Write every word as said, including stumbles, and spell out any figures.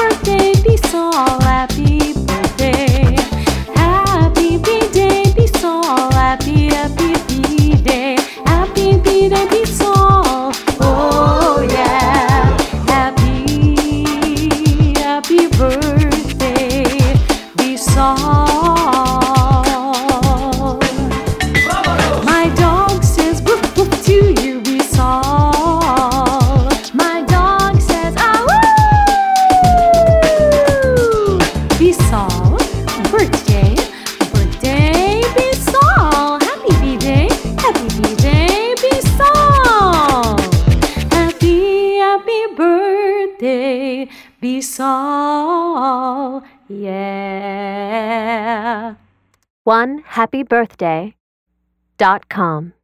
birthday, Bisol. Happy birthday. Happy B-Day, Bisol. Happy, happy B-Day. Happy B-Day, Bisol. Oh yeah. Happy, happy birthday, Bisol. My dog says woof woof to you, Bisol. My dog says ah woo. Bisol, birthday, birthday, Bisol. Happy B-Day, happy B-Day, Bisol. Happy, happy birthday, Bisol. Yeah. one happy birthday dot com